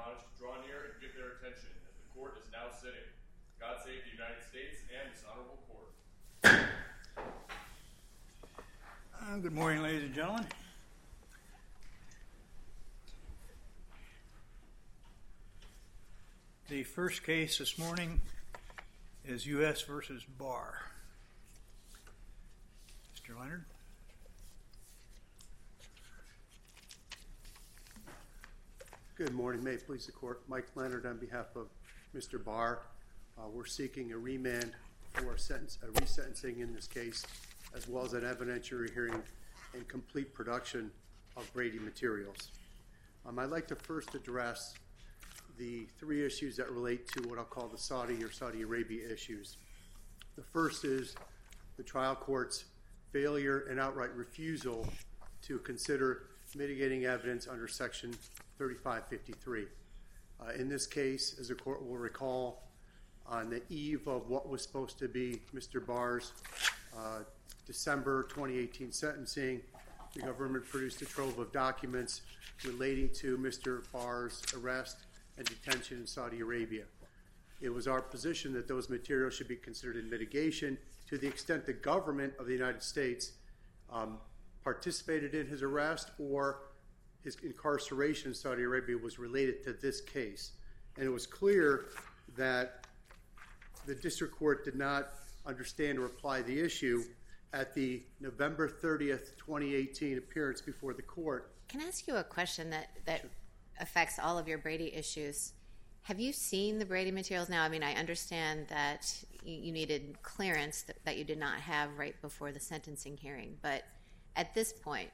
admonished to draw near and give their attention, as the court is now sitting. God save the United States and this honorable court. Good morning, ladies and gentlemen. The first case this morning is U.S. v. Barr. Mr. Leonard. Good morning. May it please the court. Mike Leonard on behalf of Mr. Barr. We're seeking a remand for a resentencing in this case, as well as an evidentiary hearing and complete production of Brady materials. I'd like to first address the three issues that relate to what I'll call the Saudi or Saudi Arabia issues. The first is the trial court's failure and outright refusal to consider mitigating evidence under Section 3553. In this case, as the court will recall, on the eve of what was supposed to be Mr. Barr's December 2018 sentencing, the government produced a trove of documents relating to Mr. Barr's arrest and detention in Saudi Arabia. It was our position that those materials should be considered in mitigation to the extent the government of the United States participated in his arrest or his incarceration in Saudi Arabia was related to this case. And it was clear that the district court did not understand or apply the issue at the November 30th, 2018 appearance before the court. Can I ask you a question that affects all of your Brady issues? Have you seen the Brady materials now? I mean, I understand that you needed clearance that you did not have right before the sentencing hearing, but at this point,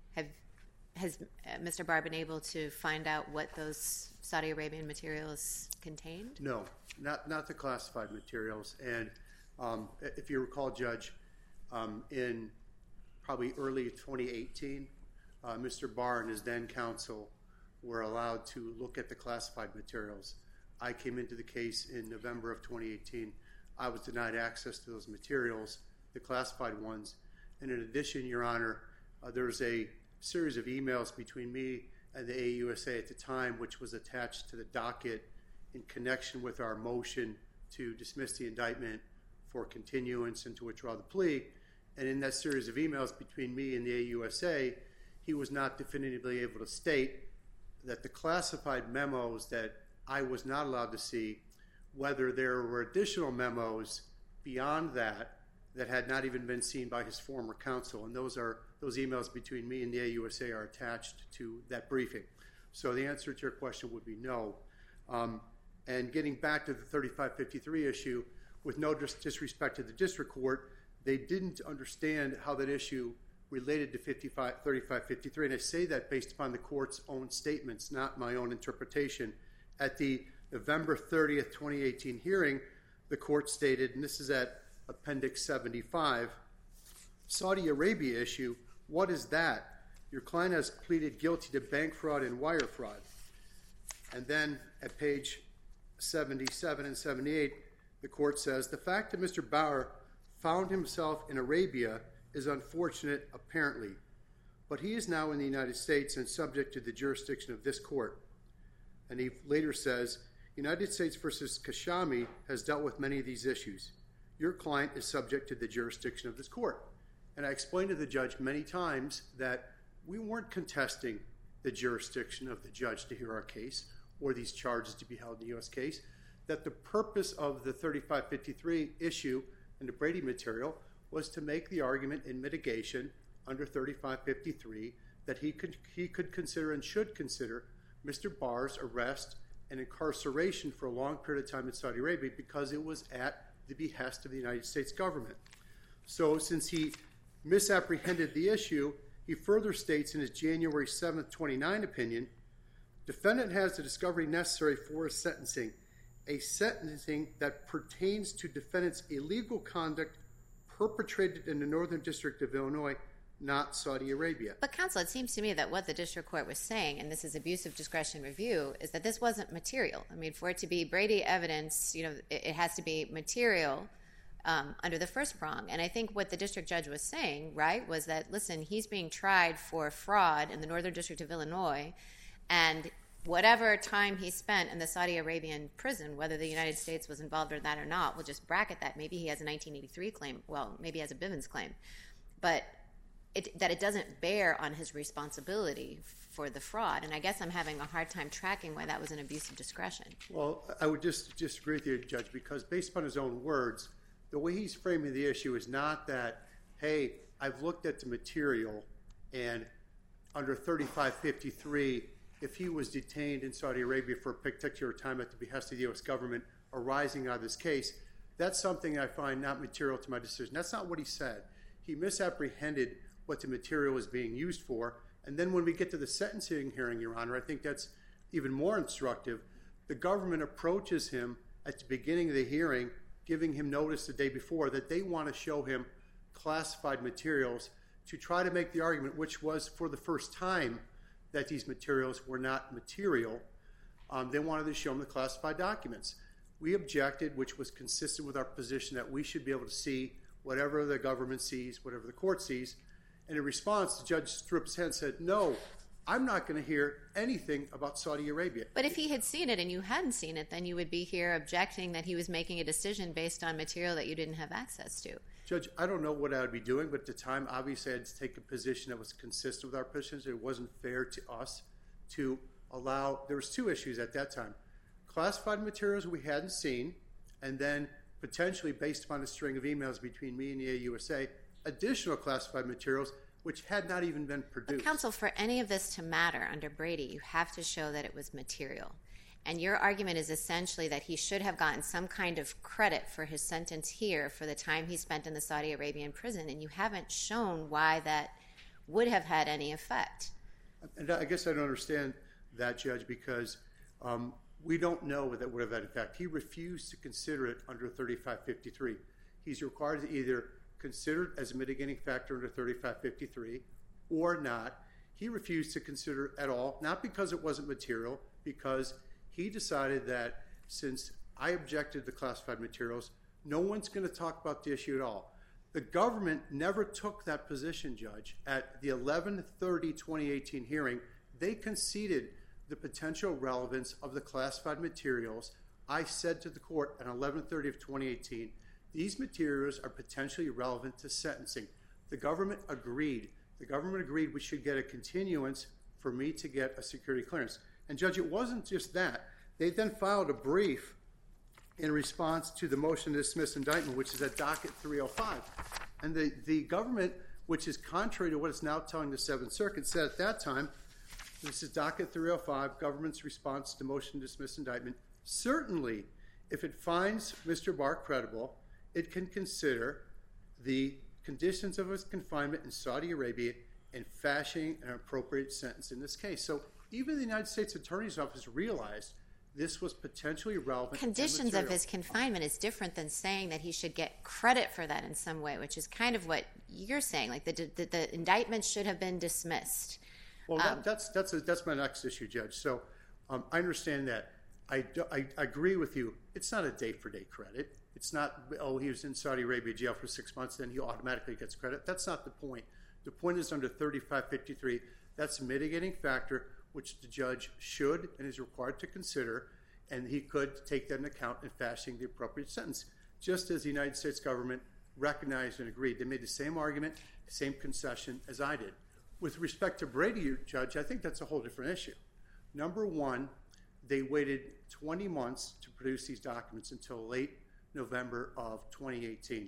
has Mr. Barr been able to find out what those Saudi Arabian materials contained? No, not the classified materials. And if you recall, Judge, in probably early 2018, Mr. Barr and his then counsel were allowed to look at the classified materials. I came into the case in November of 2018. I was denied access to those materials, the classified ones. And in addition, Your Honor, there was a series of emails between me and the AUSA at the time, which was attached to the docket in connection with our motion to dismiss the indictment for continuance and to withdraw the plea. And in that series of emails between me and the AUSA, he was not definitively able to state that the classified memos that I was not allowed to see, whether there were additional memos beyond that had not even been seen by his former counsel. And those emails between me and the AUSA are attached to that briefing. So the answer to your question would be no. And getting back to the 3553 issue, with no disrespect to the district court, they didn't understand how that issue related to 3553. And I say that based upon the court's own statements, not my own interpretation. At the November 30th, 2018 hearing, the court stated, and this is at Appendix 75, Saudi Arabia issue, what is that? Your client has pleaded guilty to bank fraud and wire fraud. And then at page 77 and 78, the court says, the fact that Mr. Barr found himself in Arabia is unfortunate, apparently, but he is now in the United States and subject to the jurisdiction of this court. And he later says, United States versus Kashami has dealt with many of these issues. Your client is subject to the jurisdiction of this court. And I explained to the judge many times that we weren't contesting the jurisdiction of the judge to hear our case or these charges to be held in the U.S. case, that the purpose of the 3553 issue and the Brady material was to make the argument in mitigation under 3553 that he could consider and should consider Mr. Barr's arrest and incarceration for a long period of time in Saudi Arabia because it was at the behest of the United States government. So since he misapprehended the issue, he further states in his January 7th, 2019 opinion, defendant has the discovery necessary for his sentencing, a sentencing that pertains to defendant's illegal conduct perpetrated in the Northern District of Illinois, not Saudi Arabia. But counsel, it seems to me that what the district court was saying, and this is abuse of discretion review, is that this wasn't material. I mean, for it to be Brady evidence, it has to be material under the first prong. And I think what the district judge was saying, right, was that, listen, he's being tried for fraud in the Northern District of Illinois, and whatever time he spent in the Saudi Arabian prison, whether the United States was involved in that or not, we'll just bracket that. Maybe he has a 1983 claim. Well, maybe he has a Bivens claim. But it doesn't bear on his responsibility for the fraud. And I guess I'm having a hard time tracking why that was an abuse of discretion. Well, I would just disagree with you, Judge, because based upon his own words, the way he's framing the issue is not that, hey, I've looked at the material, and under 3553, if he was detained in Saudi Arabia for a particular time at the behest of the U.S. government arising out of this case, that's something I find not material to my decision. That's not what he said. He misapprehended what the material is being used for. And then when we get to the sentencing hearing, Your Honor, I think that's even more instructive. The government approaches him at the beginning of the hearing, giving him notice the day before that they want to show him classified materials to try to make the argument, which was for the first time that these materials were not material. They wanted to show him the classified documents. We objected, which was consistent with our position that we should be able to see whatever the government sees, whatever the court sees. And in response, the judge threw up his hand and said, no, I'm not going to hear anything about Saudi Arabia. But if he had seen it and you hadn't seen it, then you would be here objecting that he was making a decision based on material that you didn't have access to. Judge, I don't know what I would be doing, but at the time, obviously, I had to take a position that was consistent with our positions. It wasn't fair to us to allow – there was two issues at that time. Classified materials we hadn't seen, and then potentially, based upon a string of emails between me and the AUSA, additional classified materials which had not even been produced. But counsel, for any of this to matter under Brady, you have to show that it was material. And your argument is essentially that he should have gotten some kind of credit for his sentence here for the time he spent in the Saudi Arabian prison, and you haven't shown why that would have had any effect. And I guess I don't understand that, Judge, because we don't know what that would have had effect. He refused to consider it under 3553. He's required to either consider it as a mitigating factor under 3553 or not. He refused to consider it at all, not because it wasn't material, because he decided that since I objected to classified materials, no one's going to talk about the issue at all. The government never took that position, Judge. At the 11/30/2018 hearing, they conceded the potential relevance of the classified materials. I said to the court on 11/30/2018, these materials are potentially relevant to sentencing. The government agreed. The government agreed we should get a continuance for me to get a security clearance. And, Judge, it wasn't just that. They then filed a brief in response to the motion to dismiss indictment, which is at docket 305. And the government, which is contrary to what it's now telling the Seventh Circuit, said at that time, this is docket 305, government's response to motion to dismiss indictment, certainly if it finds Mr. Barr credible, it can consider the conditions of his confinement in Saudi Arabia and fashioning an appropriate sentence in this case. So even the United States Attorney's Office realized this was potentially relevant. Conditions of his confinement is different than saying that he should get credit for that in some way, which is kind of what you're saying, like the indictment should have been dismissed. Well, that's my next issue, Judge. So I understand that. I agree with you. It's not a day-for-day credit. It's not, oh, he was in Saudi Arabia jail for 6 months, then he automatically gets credit. That's not the point. The point is under 3553, that's a mitigating factor which the judge should and is required to consider, and he could take that into account in fashioning the appropriate sentence, just as the United States government recognized and agreed. They made the same argument, same concession as I did. With respect to Brady, Judge, I think that's a whole different issue. Number one, they waited 20 months to produce these documents until late November of 2018.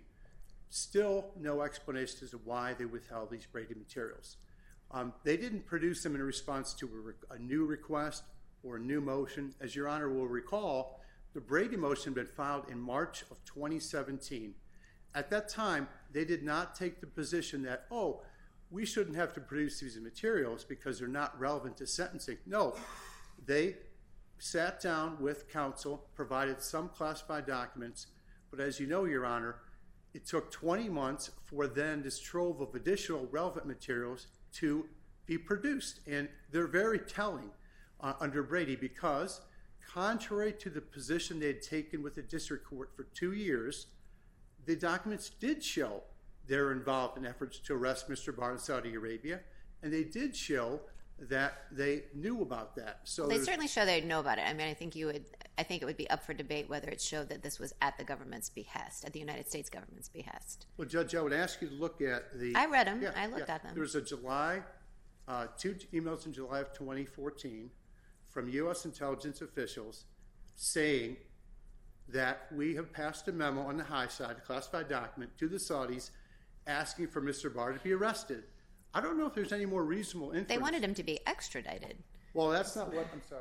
Still no explanation as to why they withheld these Brady materials. They didn't produce them in response to a new request or a new motion. As Your Honor will recall, the Brady motion had been filed in March of 2017. At that time, they did not take the position that, oh, we shouldn't have to produce these materials because they're not relevant to sentencing. No, they sat down with counsel, provided some classified documents, but as you know, Your Honor, it took 20 months for then this trove of additional relevant materials to be produced. And they're very telling under Brady because contrary to the position they had taken with the district court for 2 years, the documents did show they're involved in efforts to arrest Mr. Barr in Saudi Arabia, and they did show that they knew about that. So They certainly show they know about it. I mean, I think it would be up for debate whether it showed that this was at the government's behest, at the United States government's behest. Well, Judge, I would ask you to look at the... I read them. I looked at them. There was a two emails in July of 2014 from U.S. intelligence officials saying that we have passed a memo on the high side, a classified document, to the Saudis asking for Mr. Barr to be arrested. I don't know if there's any more reasonable inference. They wanted him to be extradited. Well, that's not what... I'm sorry.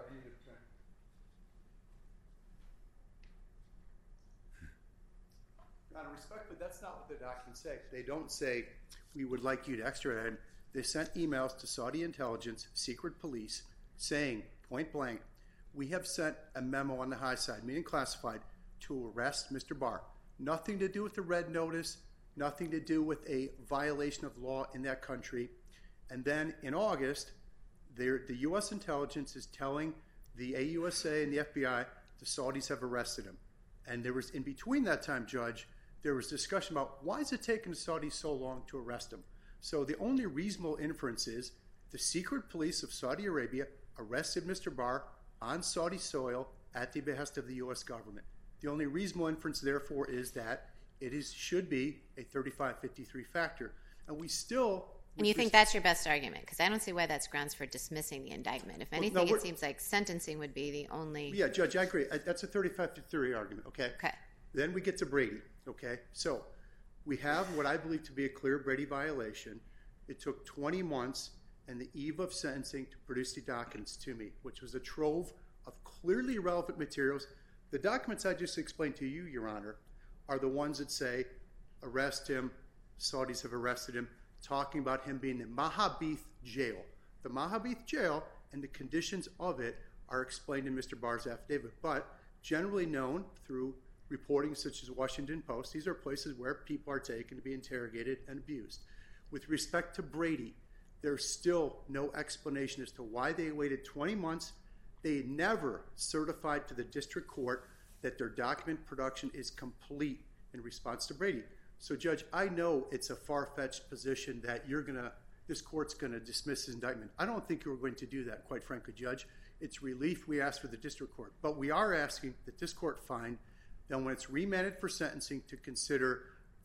Out of respect, but that's not what the documents say. They don't say, we would like you to extradite him. They sent emails to Saudi intelligence, secret police, saying, point blank, we have sent a memo on the high side, meaning classified, to arrest Mr. Barr. Nothing to do with the red notice, nothing to do with a violation of law in that country. And then in August, the U.S. intelligence is telling the AUSA and the FBI the Saudis have arrested him. And there was, in between that time, Judge, there was discussion about why is it taking the Saudis so long to arrest him? So the only reasonable inference is the secret police of Saudi Arabia arrested Mr. Barr on Saudi soil at the behest of the U.S. government. The only reasonable inference, therefore, is that should be a 3553 factor. And we still... And you think that's your best argument? Because I don't see why that's grounds for dismissing the indictment. If anything, it seems like sentencing would be the only... Yeah, Judge, I agree. That's a 3553 argument, okay? Okay. Then we get to Brady, okay? So we have what I believe to be a clear Brady violation. It took 20 months and the eve of sentencing to produce the documents to me, which was a trove of clearly relevant materials. The documents I just explained to you, Your Honor, are the ones that say, arrest him, Saudis have arrested him, talking about him being in Mahabith jail. The Mahabith jail and the conditions of it are explained in Mr. Barr's affidavit, but generally known through reporting such as Washington Post, these are places where people are taken to be interrogated and abused. With respect to Brady, there's still no explanation as to why they waited 20 months. They never certified to the district court that their document production is complete in response to Brady. So, Judge, I know it's a far-fetched position that this court's going to dismiss his indictment. I don't think you're going to do that, quite frankly, Judge. It's relief we ask for the district court. But we are asking that this court find that when it's remanded for sentencing to consider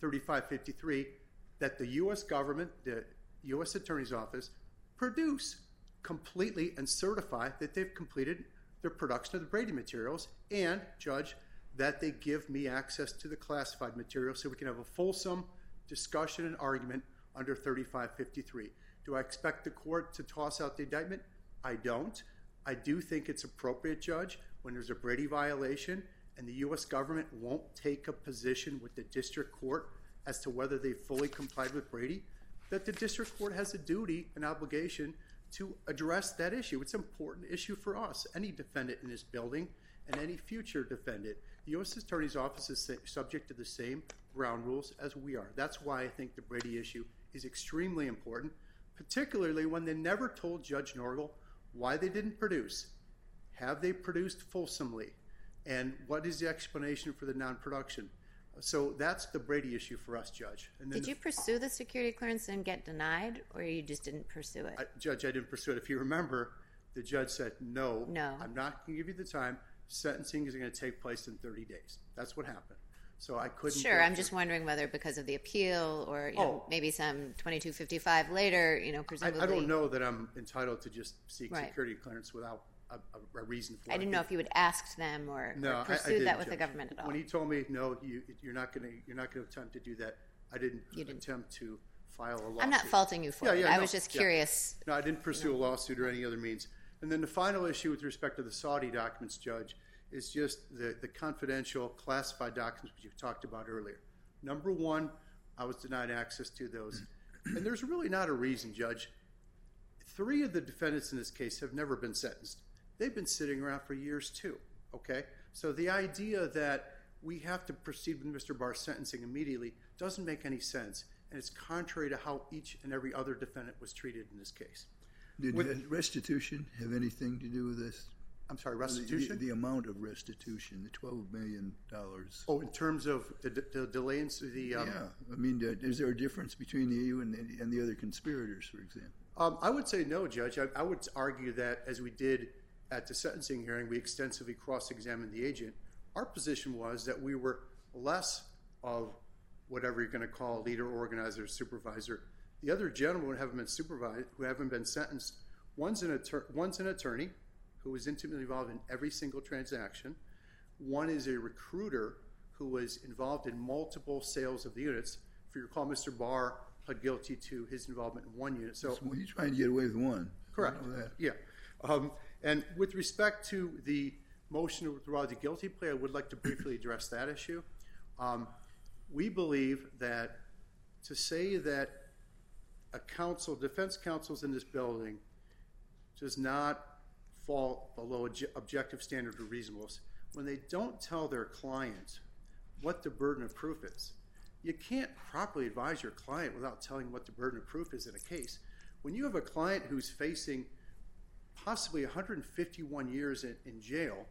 3553, that the U.S. government, the U.S. Attorney's Office, produce completely and certify that they've completed their production of the Brady materials, and, Judge, that they give me access to the classified materials so we can have a fulsome discussion and argument under 3553. Do I expect the court to toss out the indictment? I don't. I do think it's appropriate, Judge, when there's a Brady violation and the U.S. government won't take a position with the district court as to whether they fully complied with Brady, that the district court has a duty, an obligation to address that issue. It's an important issue for us, any defendant in this building and any future defendant. The U.S. Attorney's Office is subject to the same ground rules as we are. That's why I think the Brady issue is extremely important, particularly when they never told Judge Norgal why they didn't produce. Have they produced fulsomely? And what is the explanation for the non-production? So that's the Brady issue for us, Judge. And then Did you pursue the security clearance and get denied, or you just didn't pursue it? Judge, I didn't pursue it. If you remember, the judge said, no, I'm not going to give you the time. Sentencing is going to take place in 30 days. That's what happened. So I couldn't... Sure, I'm just wondering whether because of the appeal or maybe some 2255 later, presumably... I don't know that I'm entitled to just seek security clearance without a reason for it. I didn't know if you had asked them or pursued that with the government at all. When he told me, no, you're not going to attempt to do that, I didn't attempt to file a lawsuit. I'm not faulting you for it. I was just curious. No, I didn't pursue a lawsuit or any other means. And then the final issue with respect to the Saudi documents, Judge, is just the confidential classified documents which you talked about earlier. Number one, I was denied access to those. And there's really not a reason, Judge. 3 of the defendants in this case have never been sentenced. They've been sitting around for years too, okay? So the idea that we have to proceed with Mr. Barr's sentencing immediately doesn't make any sense, and it's contrary to how each and every other defendant was treated in this case. Did restitution have anything to do with this? I'm sorry, restitution? The amount of restitution, the $12 million. Oh, in terms of the delay in the... Yeah. I mean, is there a difference between you and the other conspirators, for example? I would say no, Judge. I would argue that, as we did at the sentencing hearing, we extensively cross-examined the agent. Our position was that we were less of whatever you're going to call a leader, organizer, supervisor. The other gentlemen who haven't been supervised, who haven't been sentenced, one's an attorney who was intimately involved in every single transaction. One is a recruiter who was involved in multiple sales of the units. If you recall, Mr. Barr pled guilty to his involvement in one unit. So Well, he's trying to get away with one. correct. I know that. Yeah. And with respect to the motion to withdraw the guilty plea, I would like to briefly address that issue. We believe that to say that defense counsels in this building does not fall below objective standard of reasonableness when they don't tell their client what the burden of proof is. You can't properly advise your client without telling what the burden of proof is in a case. When you have a client who's facing possibly 151 years in jail,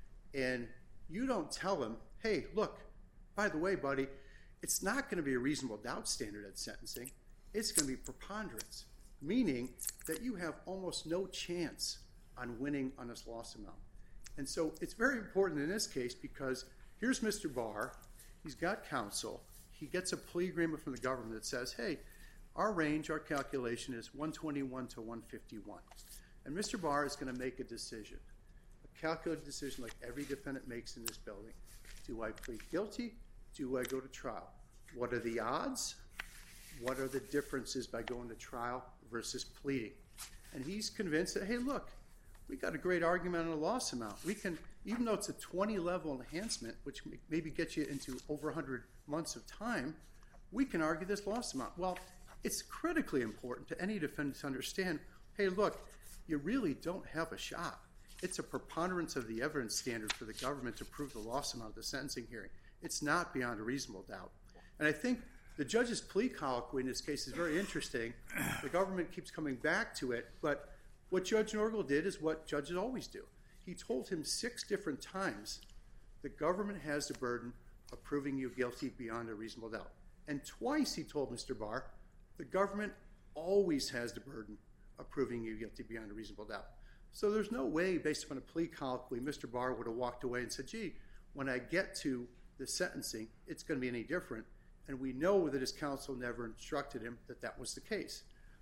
and you don't tell him, hey, look, by the way, buddy, it's not going to be a reasonable doubt standard at sentencing. It's going to be preponderance, meaning that you have almost no chance on winning on this loss amount. And so it's very important in this case because here's Mr. Barr. He's got counsel. He gets a plea agreement from the government that says, hey, our range, our calculation is 121 to 151. And Mr. Barr is going to make a decision, a calculated decision like every defendant makes in this building. Do I plead guilty? Do I go to trial? What are the odds? What are the differences by going to trial versus pleading? And he's convinced that, hey, look, we got a great argument on a loss amount. We can, even though it's a 20-level enhancement, which maybe gets you into over 100 months of time, we can argue this loss amount. Well, it's critically important to any defendant to understand, hey, look, you really don't have a shot. It's a preponderance of the evidence standard for the government to prove the loss amount of the sentencing hearing. It's not beyond a reasonable doubt. And I think the judge's plea colloquy in this case is very interesting. The government keeps coming back to it, but what Judge Norgal did is what judges always do. He told him 6 different times the government has the burden of proving you guilty beyond a reasonable doubt. And twice he told Mr. Barr, the government always has the burden of proving you guilty beyond a reasonable doubt. So there's no way, based upon a plea colloquy, Mr. Barr would have walked away and said, gee, when I get to the sentencing, it's going to be any different. And we know that his counsel never instructed him that that was the case.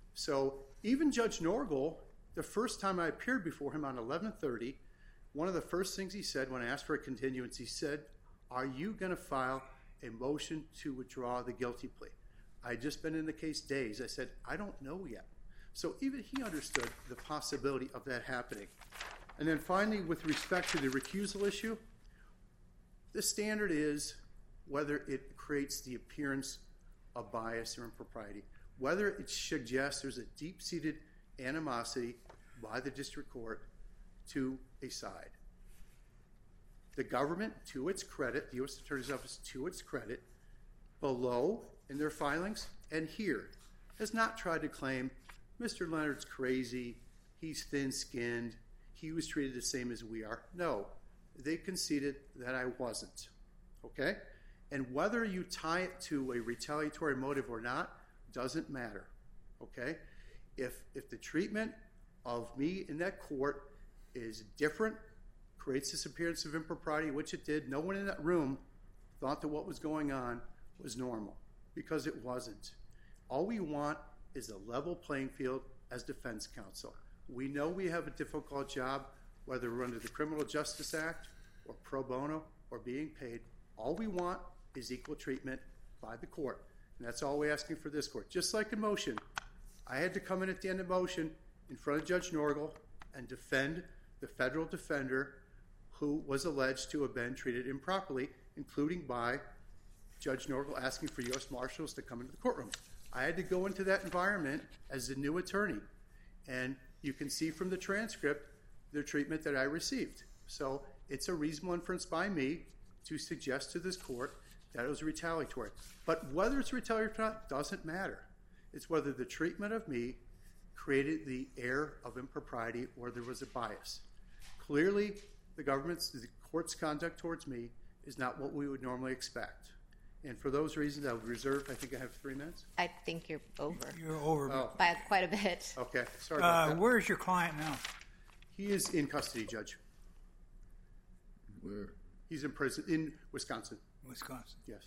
So even Judge Norgal, the first time I appeared before him on 11/30, one of the first things he said when I asked for a continuance, he said, are you going to file a motion to withdraw the guilty plea? I had just been in the case days. I said, I don't know yet. So even he understood the possibility of that happening. And then finally, with respect to the recusal issue, the standard is whether it creates the appearance of bias or impropriety, whether it suggests there's a deep-seated animosity by the district court to a side. The government, to its credit, the U.S. Attorney's Office, to its credit, below in their filings and here, has not tried to claim Mr. Leonard's crazy, he's thin-skinned, he was treated the same as we are. No, they conceded that I wasn't, okay? And whether you tie it to a retaliatory motive or not doesn't matter, okay? If the treatment of me in that court is different, creates this appearance of impropriety, which it did, no one in that room thought that what was going on was normal, because it wasn't. All we want is a level playing field as defense counsel. We know we have a difficult job, whether we're under the Criminal Justice Act or pro bono or being paid. All we want is equal treatment by the court. And that's all we're asking for this court. Just like in motion, I had to come in at the end of motion in front of Judge Norgal and defend the federal defender who was alleged to have been treated improperly, including by Judge Norgal asking for U.S. Marshals to come into the courtroom. I had to go into that environment as a new attorney. And you can see from the transcript the treatment that I received. So it's a reasonable inference by me to suggest to this court that it was retaliatory. But whether it's retaliatory or not doesn't matter. It's whether the treatment of me created the air of impropriety or there was a bias. Clearly, the court's conduct towards me is not what we would normally expect. And for those reasons, I would reserve, I think I have 3 minutes. I think you're over You're over. Oh, by quite a bit. okay. Sorry about that. Where's your client now? He is in custody, Judge. Where? He's in prison in Wisconsin. Wisconsin. Yes.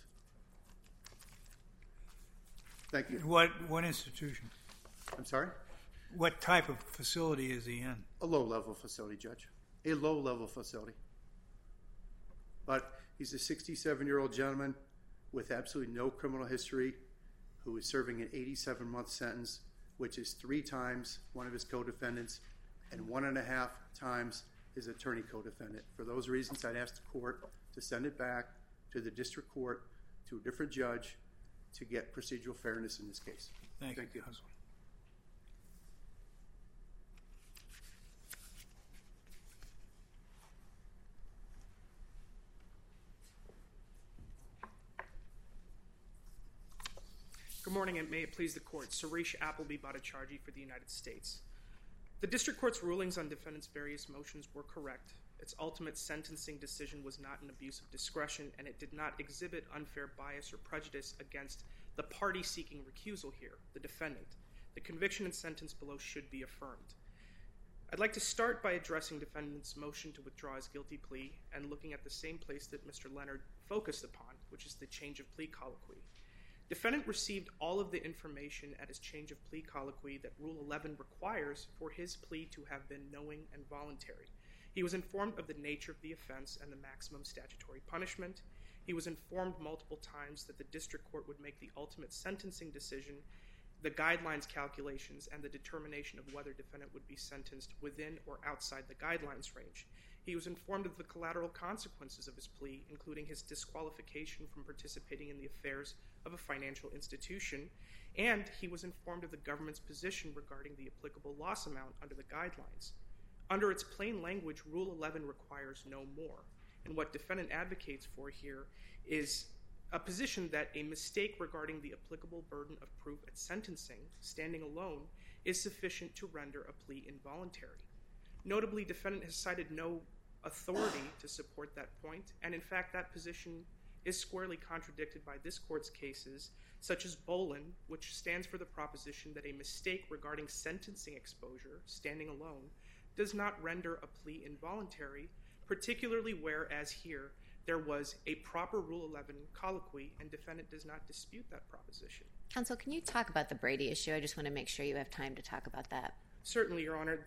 Thank you. What institution? I'm sorry? What type of facility is he in? A low-level facility, Judge. A low-level facility. But he's a 67-year-old gentleman with absolutely no criminal history who is serving an 87-month sentence, which is 3 times one of his co-defendants and 1.5 times his attorney co-defendant. For those reasons, I'd ask the court to send it back to the district court, to a different judge, to get procedural fairness in this case. Thank you. Counsel. Good morning, and may it please the court. Suresh Appleby Bhattacharjee for the United States. The district court's rulings on defendants' various motions were correct. Its ultimate sentencing decision was not an abuse of discretion, and it did not exhibit unfair bias or prejudice against the party seeking recusal here, the defendant. The conviction and sentence below should be affirmed. I'd like to start by addressing defendant's motion to withdraw his guilty plea and looking at the same place that Mr. Leonard focused upon, which is the change of plea colloquy. Defendant received all of the information at his change of plea colloquy that Rule 11 requires for his plea to have been knowing and voluntary. He was informed of the nature of the offense and the maximum statutory punishment. He was informed multiple times that the district court would make the ultimate sentencing decision, the guidelines calculations, and the determination of whether defendant would be sentenced within or outside the guidelines range. He was informed of the collateral consequences of his plea, including his disqualification from participating in the affairs of a financial institution, and he was informed of the government's position regarding the applicable loss amount under the guidelines. Under its plain language, Rule 11 requires no more, and what defendant advocates for here is a position that a mistake regarding the applicable burden of proof at sentencing, standing alone, is sufficient to render a plea involuntary. Notably, defendant has cited no authority to support that point, and in fact that position is squarely contradicted by this court's cases, such as Bolin, which stands for the proposition that a mistake regarding sentencing exposure, standing alone, does not render a plea involuntary, particularly whereas here there was a proper Rule 11 colloquy and defendant does not dispute that proposition. Counsel, can you talk about the Brady issue? I just want to make sure you have time to talk about that. Certainly, Your Honor.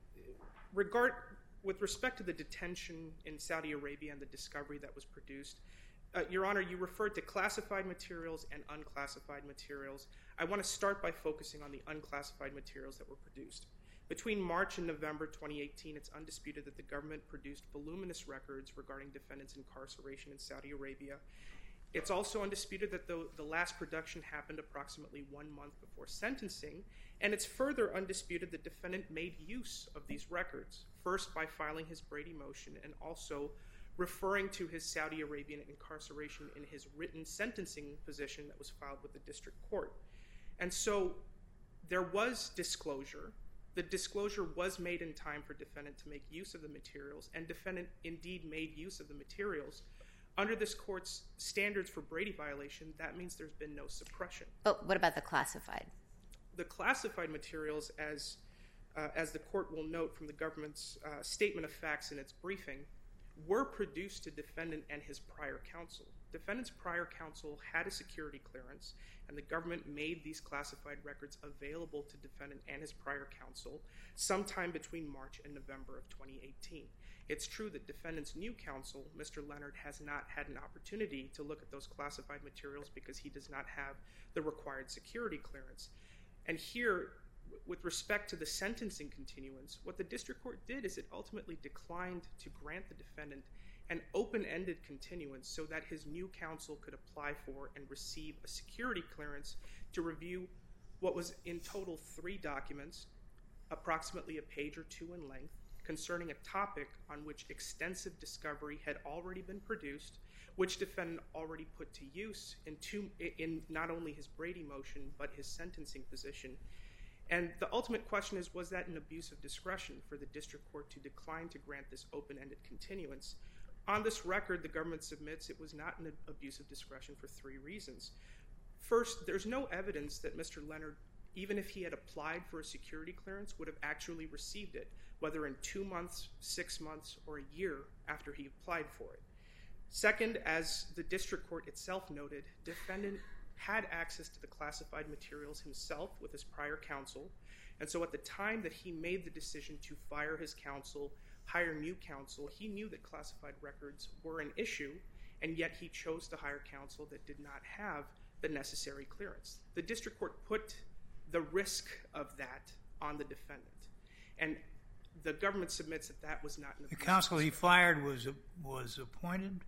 With respect to the detention in Saudi Arabia and the discovery that was produced, Your Honor, you referred to classified materials and unclassified materials. I want to start by focusing on the unclassified materials that were produced. Between March and November 2018, it's undisputed that the government produced voluminous records regarding defendants' incarceration in Saudi Arabia. It's also undisputed that the last production happened approximately 1 month before sentencing, and it's further undisputed that defendant made use of these records, first by filing his Brady motion and also referring to his Saudi Arabian incarceration in his written sentencing position that was filed with the district court. And so there was disclosure. The disclosure was made in time for defendant to make use of the materials, and defendant indeed made use of the materials. Under this court's standards for Brady violation, that means there's been no suppression. But what about the classified? The classified materials, as the court will note from the government's statement of facts in its briefing, were produced to defendant and his prior counsel. Defendant's prior counsel had a security clearance, and the government made these classified records available to defendant and his prior counsel sometime between March and November of 2018. It's true that defendant's new counsel, Mr. Leonard, has not had an opportunity to look at those classified materials because he does not have the required security clearance. And here, with respect to the sentencing continuance, what the district court did is it ultimately declined to grant the defendant an open-ended continuance so that his new counsel could apply for and receive a security clearance to review what was in total 3 documents, approximately a page or 2 in length, concerning a topic on which extensive discovery had already been produced, which defendant already put to use in not only his Brady motion but his sentencing position. And the ultimate question is, was that an abuse of discretion for the district court to decline to grant this open-ended continuance? on this record, the government submits it was not an abuse of discretion for 3 reasons. First, there's no evidence that Mr. Leonard, even if he had applied for a security clearance, would have actually received it, whether in 2 months, 6 months, or a year after he applied for it. Second, as the district court itself noted, defendant had access to the classified materials himself with his prior counsel, and so at the time that he made the decision to fire his counsel, hire new counsel, he knew that classified records were an issue, and yet he chose to hire counsel that did not have the necessary clearance. The district court put the risk of that on the defendant, and the government submits that that was not an abuse. The counsel he fired was appointed?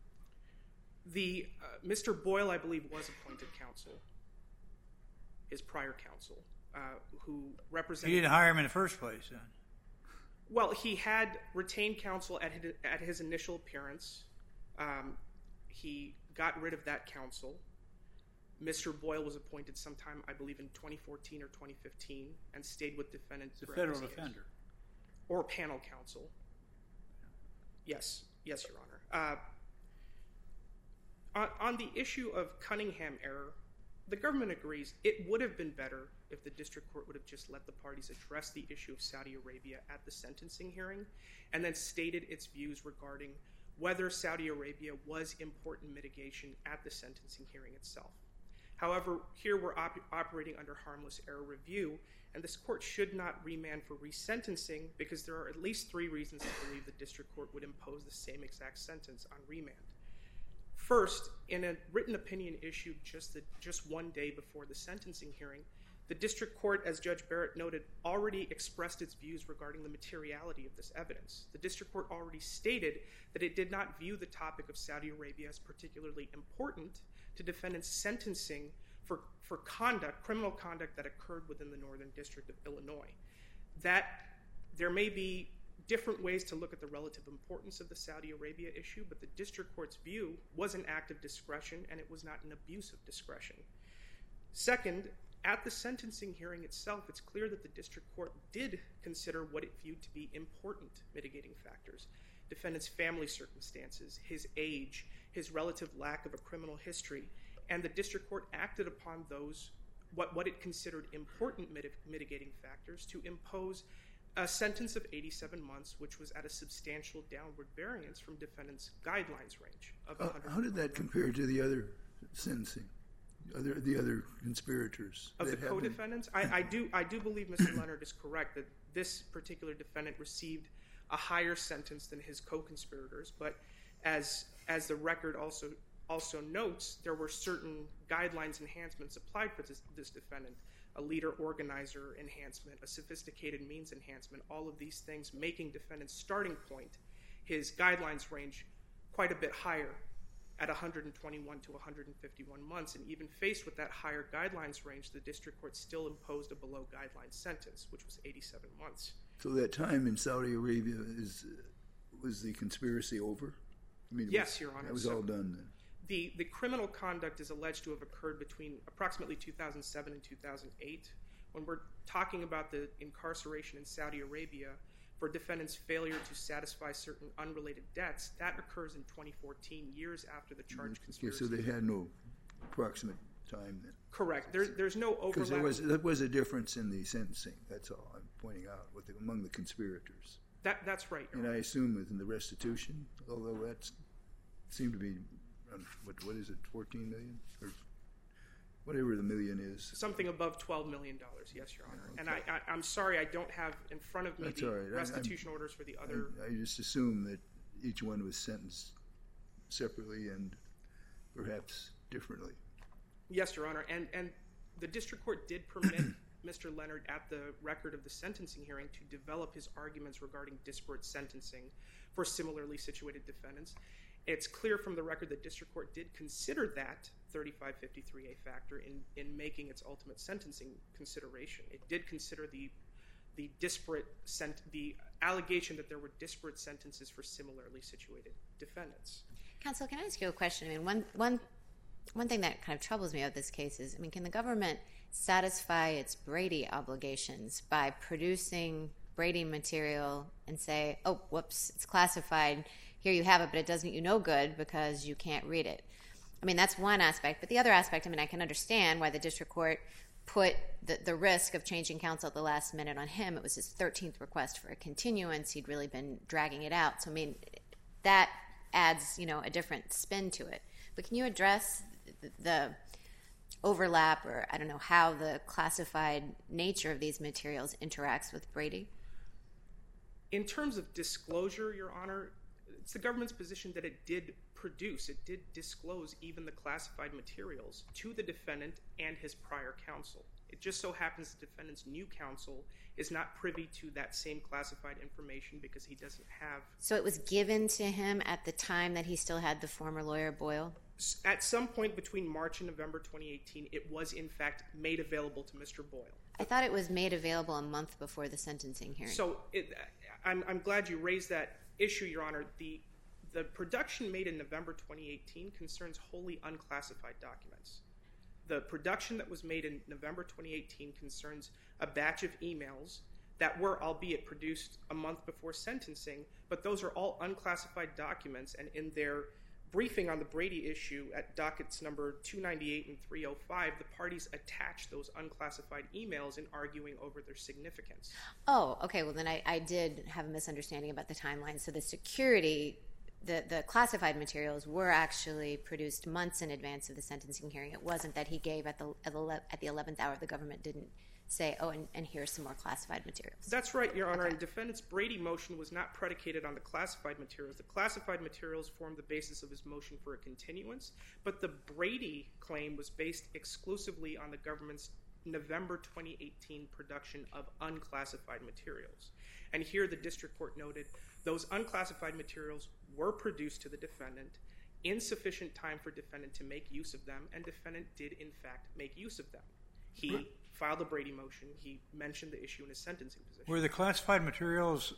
Mr. Boyle, I believe, was appointed counsel, his prior counsel, who represented... He didn't hire him in the first place, then? Well, he had retained counsel at his initial appearance. He got rid of that counsel. Mr. Boyle was appointed sometime, I believe, in 2014 or 2015, and stayed with defendants. The federal defender. Or panel counsel. Yes, Your Honor. On the issue of Cunningham error, the government agrees it would have been better if the district court would have just let the parties address the issue of Saudi Arabia at the sentencing hearing, and then stated its views regarding whether Saudi Arabia was important mitigation at the sentencing hearing itself. However, here we're operating under harmless error review, and this court should not remand for resentencing because there are at least 3 reasons to believe the district court would impose the same exact sentence on remand. First, in a written opinion issued just 1 day before the sentencing hearing, the district court, as Judge Barrett noted, already expressed its views regarding the materiality of this evidence. The district court already stated that it did not view the topic of Saudi Arabia as particularly important to defendants' sentencing for criminal conduct that occurred within the Northern District of Illinois. That there may be different ways to look at the relative importance of the Saudi Arabia issue, but the district court's view was an act of discretion, and it was not an abuse of discretion. Second, at the sentencing hearing itself, it's clear that the district court did consider what it viewed to be important mitigating factors. Defendant's family circumstances, his age, his relative lack of a criminal history, and the district court acted upon those, what it considered important mitigating factors, to impose a sentence of 87 months, which was at a substantial downward variance from defendant's guidelines range of 100. How did that compare to the other sentencing, the other conspirators? Of the co-defendants? I do believe Mr. Leonard is correct that this particular defendant received a higher sentence than his co-conspirators, but as the record also notes, there were certain guidelines enhancements applied for this defendant. A leader-organizer enhancement, a sophisticated means enhancement, all of these things making defendant's starting point, his guidelines range, quite a bit higher at 121 to 151 months. And even faced with that higher guidelines range, the district court still imposed a below-guideline sentence, which was 87 months. So that time in Saudi Arabia, was the conspiracy over? I mean, yes, Your Honor. That was all done then. The criminal conduct is alleged to have occurred between approximately 2007 and 2008. When we're talking about the incarceration in Saudi Arabia for defendants' failure to satisfy certain unrelated debts, that occurs in 2014, years after the charged conspiracy. Okay, so they had no approximate time then? Correct. There's no overlap. Because there was a difference in the sentencing, that's all I'm pointing out, among the conspirators. That's right, Your Honor. And I assume within the restitution, although that seemed to be... what is it, 14 million? Or whatever the million is. Something above $12 million, yes, Your Honor. Okay. And I'm sorry I don't have in front of me That's the all right. restitution orders for the other... I just assume that each one was sentenced separately and perhaps differently. Yes, Your Honor. And the district court did permit Mr. Leonard at the record of the sentencing hearing to develop his arguments regarding disparate sentencing for similarly situated defendants. It's clear from the record that district court did consider that 3553A factor in making its ultimate sentencing consideration. It did consider the allegation that there were disparate sentences for similarly situated defendants. Counsel, can I ask you a question? I mean, one thing that kind of troubles me about this case is, can the government satisfy its Brady obligations by producing Brady material and say, oh, whoops, it's classified, here you have it, but it doesn't you no good because you can't read it. I mean, that's one aspect. But the other aspect, I mean, I can understand why the district court put the risk of changing counsel at the last minute on him. It was his 13th request for a continuance. He'd really been dragging it out. So, I mean, that adds, a different spin to it. But can you address the overlap, or I don't know, how the classified nature of these materials interacts with Brady? In terms of disclosure, Your Honor, it's the government's position that it did disclose even the classified materials to the defendant and his prior counsel. It just so happens the defendant's new counsel is not privy to that same classified information because he doesn't have... So it was given to him at the time that he still had the former lawyer Boyle? At some point between March and November 2018, it was in fact made available to Mr. Boyle. I thought it was made available a month before the sentencing hearing. So I'm glad you raised that issue, Your Honor. The production made in November 2018 concerns wholly unclassified documents. The production that was made in November 2018 concerns a batch of emails that were, albeit produced a month before sentencing, but those are all unclassified documents, and in their briefing on the Brady issue at dockets number 298 and 305, the parties attached those unclassified emails in arguing over their significance. Oh, okay. Well, then I did have a misunderstanding about the timeline. So the security... The classified materials were actually produced months in advance of the sentencing hearing. It wasn't that he gave at the 11th hour. The government didn't say, oh, and here's some more classified materials. That's right, Your Honor. Okay. And defendant's Brady motion was not predicated on the classified materials. The classified materials formed the basis of his motion for a continuance, but the Brady claim was based exclusively on the government's November 2018 production of unclassified materials. And here the district court noted those unclassified materials were produced to the defendant in sufficient time for defendant to make use of them, and defendant did in fact make use of them. He filed a Brady motion. He mentioned the issue in his sentencing position. Were the classified materials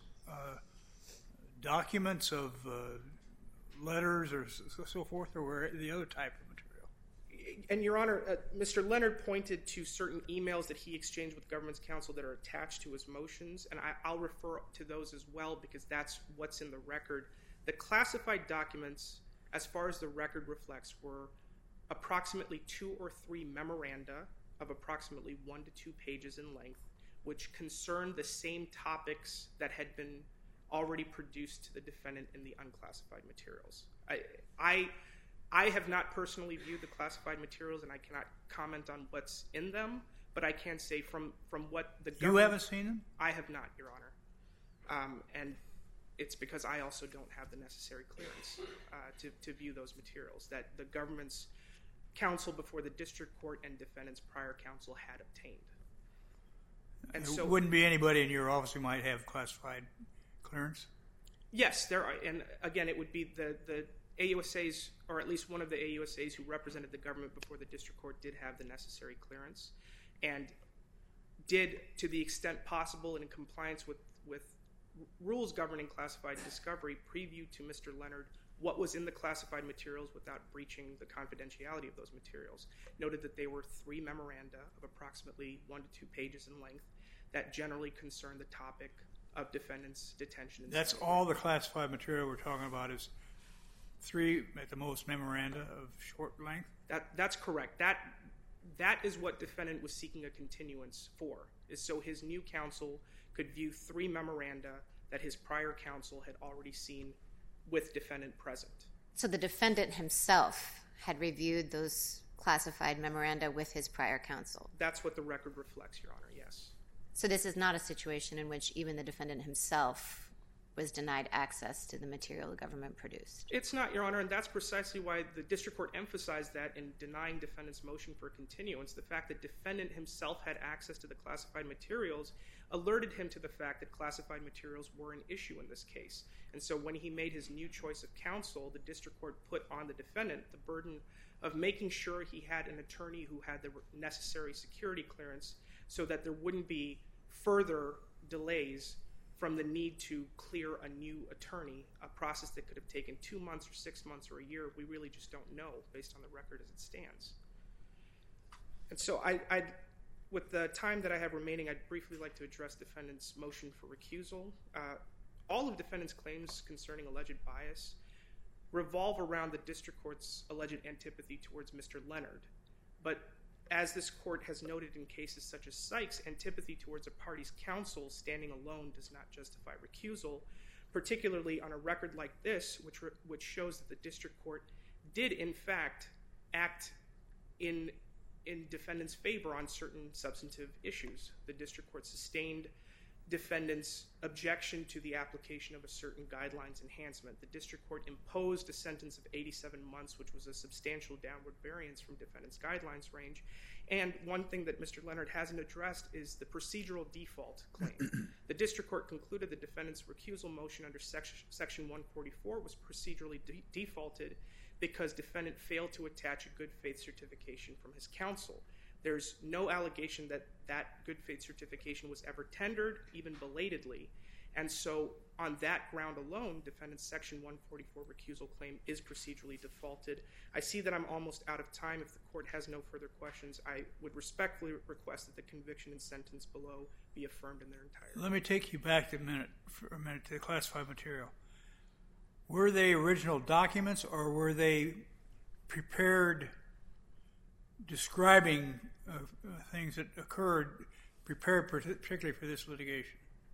documents of letters or so forth, or were the other type of material? And, Your Honor, Mr. Leonard pointed to certain emails that he exchanged with government's counsel that are attached to his motions, and I'll refer to those as well because that's what's in the record. The classified documents, as far as the record reflects, were approximately 2 or 3 memoranda of approximately 1 to 2 pages in length, which concerned the same topics that had been already produced to the defendant in the unclassified materials. I have not personally viewed the classified materials, and I cannot comment on what's in them, but I can say from what the government... You haven't seen them? I have not, Your Honor. And it's because I also don't have the necessary clearance to view those materials that the government's counsel before the district court and defendant's prior counsel had obtained. And There so, wouldn't be anybody in your office who might have classified clearance? yes, there are, and again, it would be the AUSAs, or at least one of the AUSAs who represented the government before the district court did have the necessary clearance, and did, to the extent possible and in compliance with rules governing classified discovery, preview to Mr. Leonard what was in the classified materials without breaching the confidentiality of those materials. Noted that they were 3 memoranda of approximately 1 to 2 pages in length that generally concerned the topic of defendant's detention. That's all the classified material we're talking about is 3 at the most memoranda of short length? That's correct. That is what defendant was seeking a continuance for, is so his new counsel could view 3 memoranda that his prior counsel had already seen with defendant present. So the defendant himself had reviewed those classified memoranda with his prior counsel? That's what the record reflects, Your Honor, yes. So this is not a situation in which even the defendant himself was denied access to the material the government produced? It's not, Your Honor, and that's precisely why the district court emphasized that in denying defendant's motion for continuance. The fact that defendant himself had access to the classified materials alerted him to the fact that classified materials were an issue in this case. And so when he made his new choice of counsel, the district court put on the defendant the burden of making sure he had an attorney who had the necessary security clearance so that there wouldn't be further delays from the need to clear a new attorney, a process that could have taken 2 months or 6 months or a year. We really just don't know based on the record as it stands. And so with the time that I have remaining, I'd briefly like to address defendant's motion for recusal. All of defendant's claims concerning alleged bias revolve around the district court's alleged antipathy towards Mr. Leonard. But as this court has noted in cases such as Sykes, antipathy towards a party's counsel standing alone does not justify recusal, particularly on a record like this, which shows that the district court did, in fact, act in defendant's favor on certain substantive issues. The district court sustained defendant's objection to the application of a certain guidelines enhancement. The district court imposed a sentence of 87 months, which was a substantial downward variance from defendant's guidelines range. And one thing that Mr. Leonard hasn't addressed is the procedural default claim. The district court concluded the defendant's recusal motion under Section 144 was procedurally defaulted because defendant failed to attach a good faith certification from his counsel. There's no allegation that that good faith certification was ever tendered, even belatedly. And so on that ground alone, defendant's Section 144 recusal claim is procedurally defaulted. I see that I'm almost out of time. If the court has no further questions, I would respectfully request that the conviction and sentence below be affirmed in their entirety. Let me take you back for a minute to the classified material. Were they original documents, or were they prepared describing things that occurred, prepared particularly for this litigation?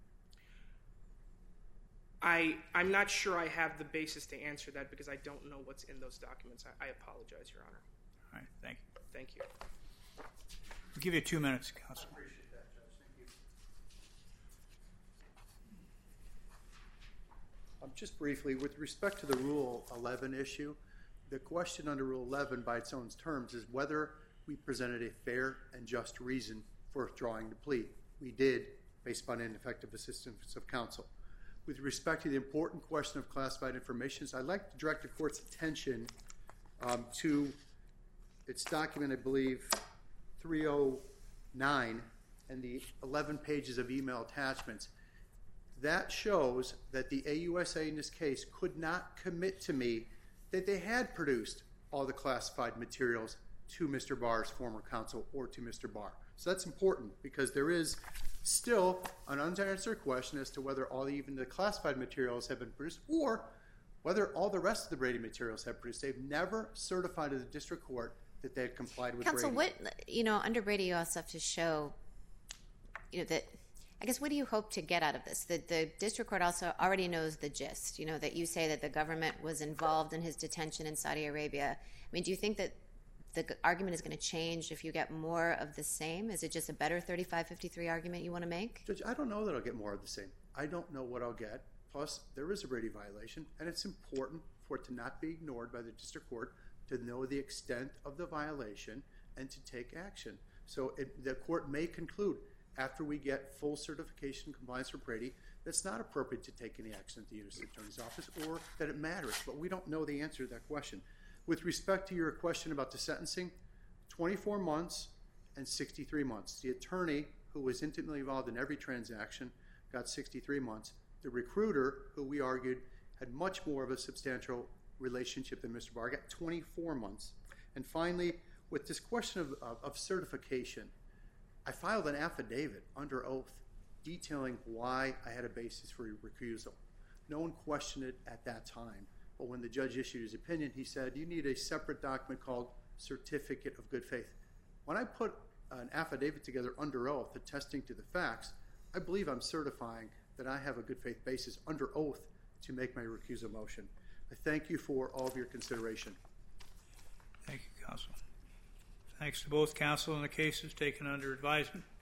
I'm not sure I have the basis to answer that because I don't know what's in those documents. I apologize, Your Honor. All right, thank you. Thank you. I'll give you 2 minutes, Counsel. I appreciate that, Judge. Thank you. Just briefly, with respect to the Rule 11 issue, the question under Rule 11 by its own terms is whether we presented a fair and just reason for withdrawing the plea. We did, based upon ineffective assistance of counsel. With respect to the important question of classified information, I'd like to direct the court's attention to its document, I believe, 309, and the 11 pages of email attachments. That shows that the AUSA in this case could not commit to me that they had produced all the classified materials to Mr. Barr's former counsel or to Mr. Barr. So that's important because there is still an unanswered question as to whether even the classified materials have been produced or whether all the rest of the Brady materials have produced. They've never certified to the district court that they had complied with Counsel, Brady. under Brady you also have to show, that, I guess, what do you hope to get out of this? The district court also already knows the gist, that you say that the government was involved in his detention in Saudi Arabia. I mean, do you think that the argument is going to change if you get more of the same? Is it just a better 3553 argument you want to make? Judge, I don't know that I'll get more of the same. I don't know what I'll get. Plus, there is a Brady violation, and it's important for it to not be ignored by the district court to know the extent of the violation and to take action. So the court may conclude, after we get full certification and compliance for Brady, that's not appropriate to take any action at the U.S. Attorney's Office or that it matters. But we don't know the answer to that question. With respect to your question about the sentencing, 24 months and 63 months. The attorney, who was intimately involved in every transaction, got 63 months. The recruiter, who we argued had much more of a substantial relationship than Mr. Barr, got 24 months. And finally, with this question of certification, I filed an affidavit under oath detailing why I had a basis for recusal. No one questioned it at that time. But when the judge issued his opinion, he said, you need a separate document called Certificate of Good Faith. When I put an affidavit together under oath attesting to the facts, I believe I'm certifying that I have a good faith basis under oath to make my recusal motion. I thank you for all of your consideration. Thank you, Counsel. Thanks to both counsel, and the case is taken under advisement.